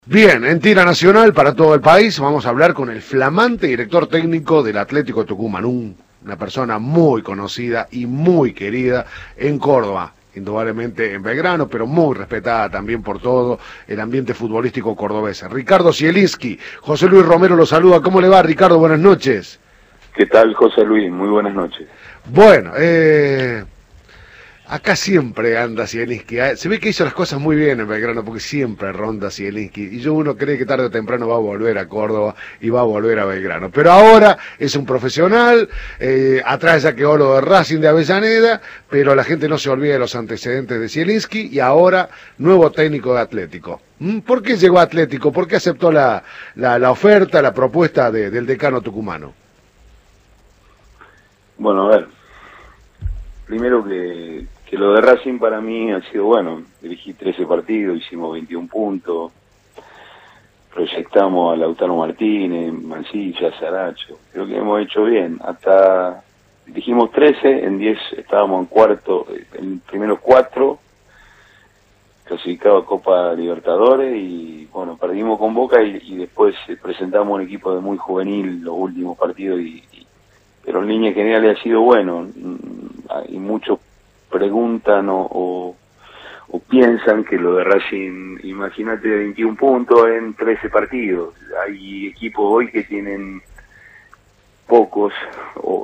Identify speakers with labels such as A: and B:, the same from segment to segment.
A: Bien, en tira nacional para todo el país vamos a hablar con el flamante director técnico del Atlético Tucumán, una persona muy conocida y muy querida en Córdoba, indudablemente en Belgrano, pero muy respetada también por todo el ambiente futbolístico cordobés. Ricardo Zielinski, José Luis Romero lo saluda. ¿Cómo le va, Ricardo? Buenas noches.
B: ¿Qué tal, José Luis? Muy buenas noches.
A: Bueno, acá siempre anda Zielinski. Se ve que hizo las cosas muy bien en Belgrano porque siempre ronda Zielinski. Y uno cree que tarde o temprano va a volver a Córdoba y va a volver a Belgrano. Pero ahora es un profesional, atrás ya quedó lo de Racing de Avellaneda, pero la gente no se olvida de los antecedentes de Zielinski y ahora nuevo técnico de Atlético. ¿Por qué llegó a Atlético? ¿Por qué aceptó la oferta, la propuesta del decano tucumano?
B: Bueno, a ver, primero que lo de Racing para mí ha sido bueno. Dirigí 13 partidos, hicimos 21 puntos, proyectamos a Lautaro Martínez, Mancilla, Saracho. Creo que hemos hecho bien. Hasta dirigimos 13, en 10 estábamos en cuarto, en primeros 4, clasificado a Copa Libertadores y bueno, perdimos con Boca y después presentamos un equipo de muy juvenil los últimos partidos pero en línea general ha sido bueno. Y muchos preguntan o piensan que lo de Racing, imagínate 21 puntos en 13 partidos. Hay equipos hoy que tienen pocos o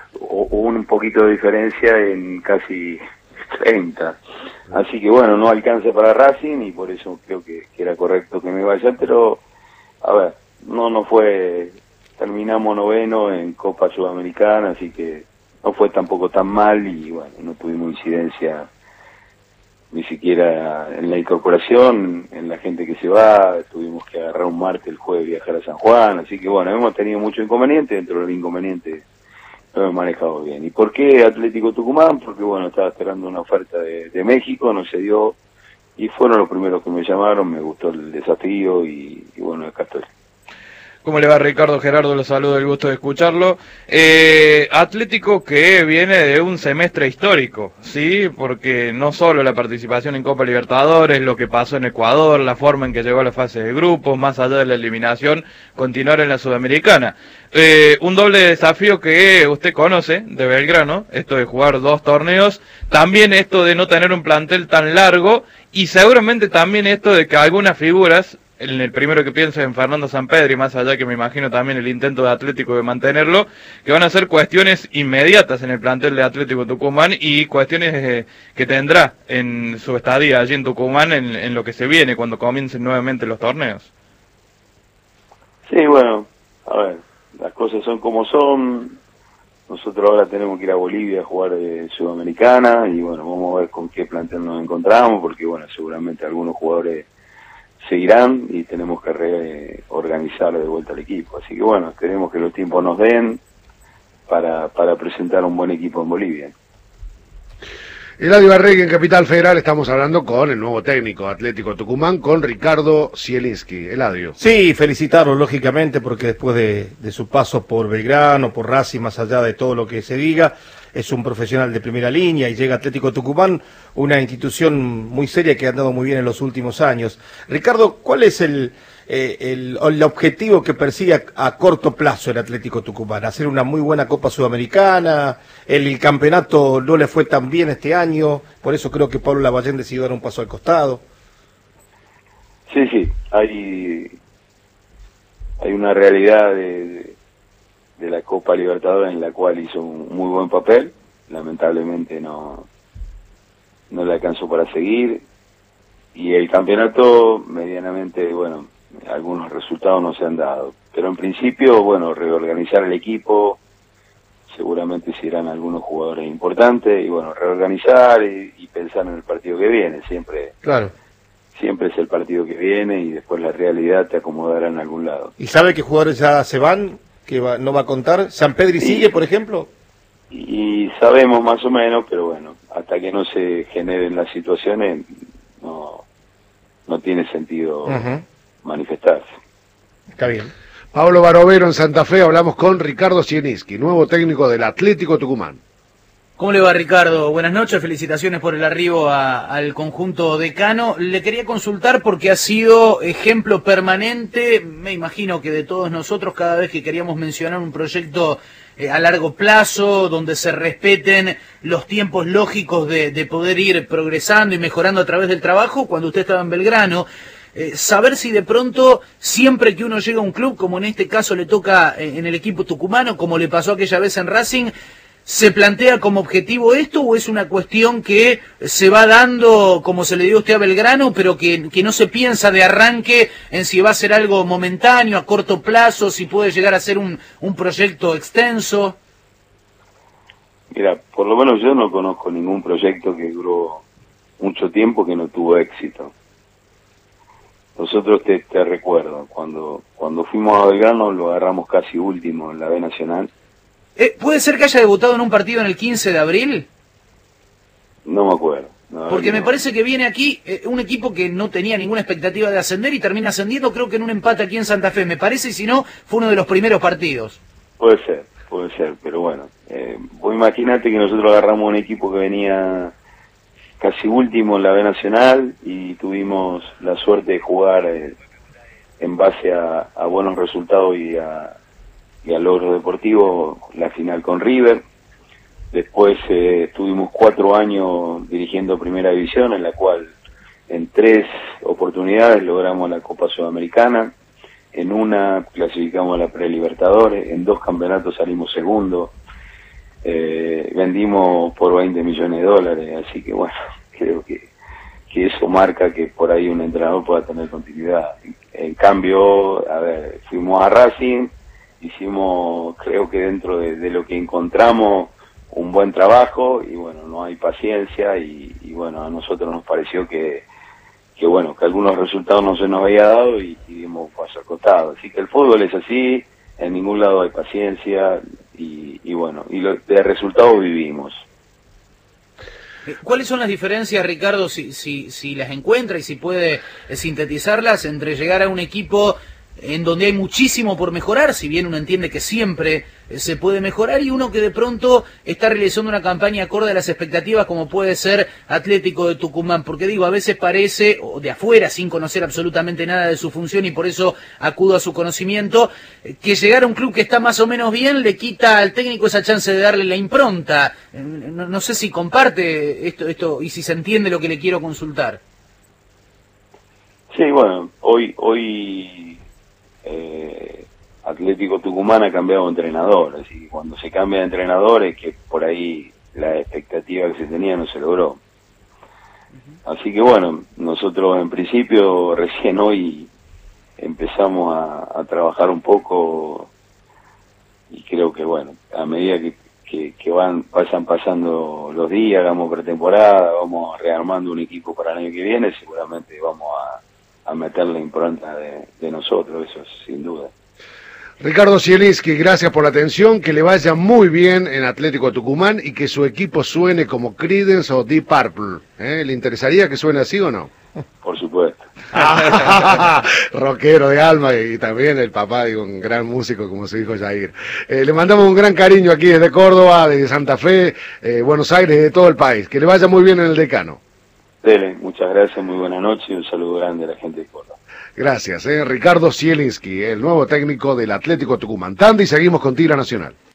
B: un poquito de diferencia en casi 30. Así que bueno, no alcanza para Racing y por eso creo que era correcto que me vaya, pero a ver, no fue, terminamos noveno en Copa Sudamericana, así que no fue tampoco tan mal y bueno, no tuvimos incidencia ni siquiera en la incorporación, en la gente que se va. Tuvimos que agarrar un martes, el jueves viajar a San Juan, así que bueno, hemos tenido muchos inconvenientes. Dentro de los inconvenientes lo hemos manejado bien. ¿Y por qué Atlético Tucumán? Porque bueno, estaba esperando una oferta de México, no se dio y fueron los primeros que me llamaron. Me gustó el desafío y bueno, acá estoy.
C: ¿Cómo le va, Ricardo? Gerardo, lo saludo, el gusto de escucharlo. Atlético que viene de un semestre histórico, ¿sí? Porque no solo la participación en Copa Libertadores, lo que pasó en Ecuador, la forma en que llegó a la fase de grupos, más allá de la eliminación, continuar en la Sudamericana. Un doble desafío que usted conoce de Belgrano, esto de jugar 2 torneos, también esto de no tener un plantel tan largo y seguramente también esto de que algunas figuras, en el primero que pienso en Fernando Sampedri, más allá que me imagino también el intento de Atlético de mantenerlo, que van a ser cuestiones inmediatas en el plantel de Atlético Tucumán y cuestiones que tendrá en su estadía allí en Tucumán en lo que se viene cuando comiencen nuevamente los torneos.
B: Sí, bueno, a ver, las cosas son como son. Nosotros ahora tenemos que ir a Bolivia a jugar Sudamericana y bueno, vamos a ver con qué plantel nos encontramos, porque bueno, seguramente algunos jugadores seguirán y tenemos que reorganizar de vuelta al equipo. Así que bueno, esperemos que los tiempos nos den para presentar un buen equipo en Bolivia.
A: Eladio Arregui en Capital Federal, estamos hablando con el nuevo técnico Atlético Tucumán, con Ricardo Zielinski. Eladio.
D: Sí, felicitarlo lógicamente porque después de su paso por Belgrano, por Racing, más allá de todo lo que se diga, es un profesional de primera línea y llega a Atlético Tucumán, una institución muy seria que ha andado muy bien en los últimos años. Ricardo, ¿cuál es el objetivo que persigue a corto plazo el Atlético Tucumán? ¿Hacer una muy buena Copa Sudamericana? El campeonato no le fue tan bien este año, por eso creo que Pablo Lavallén decidió dar un paso al costado.
B: Sí, hay una realidad de la Copa Libertadores en la cual hizo un muy buen papel. Lamentablemente no le alcanzó para seguir y el campeonato medianamente, bueno, algunos resultados no se han dado, pero en principio, bueno, reorganizar el equipo, seguramente se irán algunos jugadores importantes y bueno, reorganizar y pensar en el partido que viene.
D: Claro.
B: Siempre es el partido que viene y después la realidad te acomodará en algún lado.
D: ¿Y sabe qué jugadores ya se van? ¿Que no va a contar? ¿Sampedri sigue, por ejemplo?
B: Y sabemos más o menos, pero bueno, hasta que no se generen las situaciones no tiene sentido manifestarse.
D: Está bien.
A: Pablo Barovero en Santa Fe, hablamos con Ricardo Zielinski, nuevo técnico del Atlético Tucumán.
E: ¿Cómo le va, Ricardo? Buenas noches, felicitaciones por el arribo al conjunto decano. Le quería consultar porque ha sido ejemplo permanente, me imagino que de todos nosotros, cada vez que queríamos mencionar un proyecto a largo plazo, donde se respeten los tiempos lógicos de poder ir progresando y mejorando a través del trabajo, cuando usted estaba en Belgrano. Saber si de pronto, siempre que uno llega a un club, como en este caso le toca en el equipo tucumano, como le pasó aquella vez en Racing, ¿se plantea como objetivo esto o es una cuestión que se va dando, como se le dio a usted a Belgrano, pero que no se piensa de arranque en si va a ser algo momentáneo, a corto plazo, si puede llegar a ser un proyecto extenso?
B: Mira, por lo menos yo no conozco ningún proyecto que duró mucho tiempo que no tuvo éxito. Nosotros te recuerdo, cuando fuimos a Belgrano lo agarramos casi último en la B Nacional.
E: ¿Puede ser que haya debutado en un partido en el 15 de abril?
B: No me acuerdo.
E: Porque me parece que viene aquí un equipo que no tenía ninguna expectativa de ascender y termina ascendiendo, creo que en un empate aquí en Santa Fe, me parece, y si no, fue uno de los primeros partidos.
B: Puede ser, pero bueno. Vos imaginate que nosotros agarramos un equipo que venía casi último en la B Nacional y tuvimos la suerte de jugar en base a buenos resultados y a logros deportivos la final con River. Después estuvimos 4 años dirigiendo Primera División, en la cual en 3 oportunidades logramos la Copa Sudamericana, en una clasificamos a la Prelibertadores, en 2 campeonatos salimos segundo, vendimos por $20 millones, así que bueno, creo que eso marca que por ahí un entrenador pueda tener continuidad. En cambio, a ver, fuimos a Racing, hicimos, creo que dentro de lo que encontramos, un buen trabajo, y bueno, no hay paciencia, y bueno, a nosotros nos pareció que bueno, que algunos resultados no se nos había dado y dimos paso al costado. Así que el fútbol es así, en ningún lado hay paciencia, y bueno, y de resultados vivimos.
E: ¿Cuáles son las diferencias, Ricardo, si las encuentra y si puede sintetizarlas, entre llegar a un equipo en donde hay muchísimo por mejorar, si bien uno entiende que siempre se puede mejorar, y uno que de pronto está realizando una campaña acorde a las expectativas, como puede ser Atlético de Tucumán? Porque digo, a veces parece, o de afuera, sin conocer absolutamente nada de su función, y por eso acudo a su conocimiento, que llegar a un club que está más o menos bien le quita al técnico esa chance de darle la impronta. No sé si comparte esto y si se entiende lo que le quiero consultar.
B: Sí, bueno, hoy Atlético Tucumán ha cambiado de entrenador, así que cuando se cambia de entrenador es que por ahí la expectativa que se tenía no se logró. Así que bueno, nosotros en principio recién hoy empezamos a trabajar un poco, y creo que bueno, a medida que vayan pasando los días, hagamos pretemporada, vamos rearmando un equipo para el año que viene, seguramente vamos a meter la impronta de nosotros, eso sin duda.
A: Ricardo Zielinski, gracias por la atención, que le vaya muy bien en Atlético Tucumán y que su equipo suene como Creedence o Deep Purple. ¿Le interesaría que suene así o no?
B: Por supuesto.
A: Rockero de alma, y también el papá, digo, un gran músico como su hijo Jair. Le mandamos un gran cariño aquí desde Córdoba, desde Santa Fe, Buenos Aires, de todo el país. Que le vaya muy bien en el Decano.
B: Dele, muchas gracias, muy buena noche y un saludo grande a la gente de Córdoba.
A: Gracias, Ricardo Zielinski, el nuevo técnico del Atlético Tucumán. Tanda y seguimos con Tira Nacional.